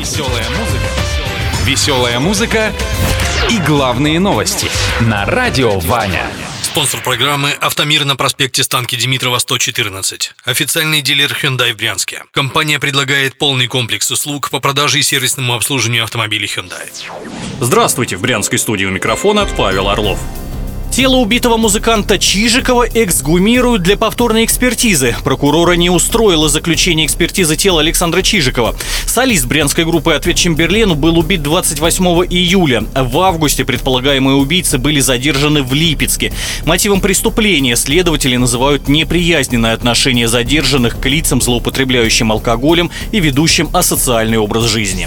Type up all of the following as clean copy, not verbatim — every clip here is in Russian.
Веселая музыка и главные новости на Радио Ваня. Спонсор программы «Автомир» на проспекте Станки Димитрова, 114. Официальный дилер Hyundai в Брянске. Компания предлагает полный комплекс услуг по продаже и сервисному обслуживанию автомобилей Hyundai. Здравствуйте, в брянской студии у микрофона Павел Орлов. Тело убитого музыканта Чижикова эксгумируют для повторной экспертизы. Прокурора не устроило заключение экспертизы тела Александра Чижикова. Солист брянской группы «Ответ Чемберлену» был убит 28 июля. В августе предполагаемые убийцы были задержаны в Липецке. Мотивом преступления следователи называют неприязненное отношение задержанных к лицам, злоупотребляющим алкоголем и ведущим асоциальный образ жизни.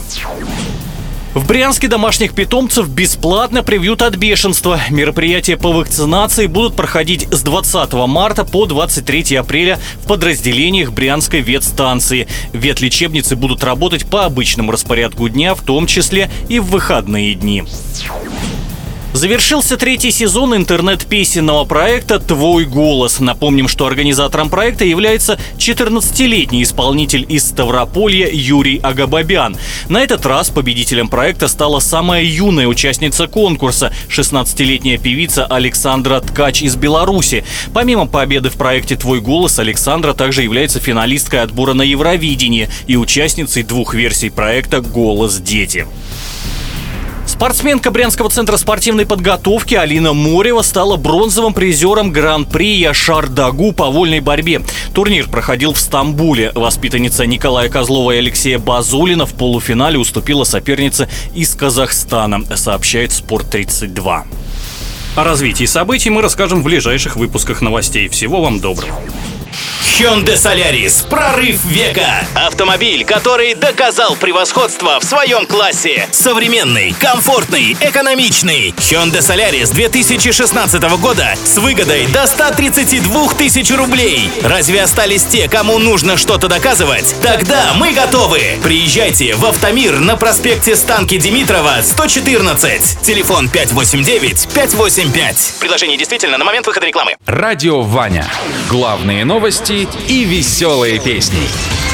В Брянске домашних питомцев бесплатно привьют от бешенства. Мероприятия по вакцинации будут проходить с 20 марта по 23 апреля в подразделениях Брянской ветстанции. Ветлечебницы будут работать по обычному распорядку дня, в том числе и в выходные дни. Завершился третий сезон интернет-песенного проекта «Твой голос». Напомним, что организатором проекта является 14-летний исполнитель из Ставрополья Юрий Агабабян. На этот раз победителем проекта стала самая юная участница конкурса – 16-летняя певица Александра Ткач из Беларуси. Помимо победы в проекте «Твой голос», Александра также является финалисткой отбора на Евровидение и участницей двух версий проекта «Голос дети». Спортсменка Брянского центра спортивной подготовки Алина Морева стала бронзовым призером Гран-при Яшар-Дагу по вольной борьбе. Турнир проходил в Стамбуле. Воспитанница Николая Козлова и Алексея Базулина в полуфинале уступила сопернице из Казахстана, сообщает Спорт-32. О развитии событий мы расскажем в ближайших выпусках новостей. Всего вам доброго. Hyundai Solaris. Прорыв века. Автомобиль, который доказал превосходство в своем классе. Современный, комфортный, экономичный. Hyundai Solaris 2016 года с выгодой до 132 тысяч рублей. Разве остались те, кому нужно что-то доказывать? Тогда мы готовы. Приезжайте в Автомир на проспекте Станки Димитрова, 114. Телефон 589-585. Предложение действительно на момент выхода рекламы. Радио Ваня. Главные новости и веселые песни.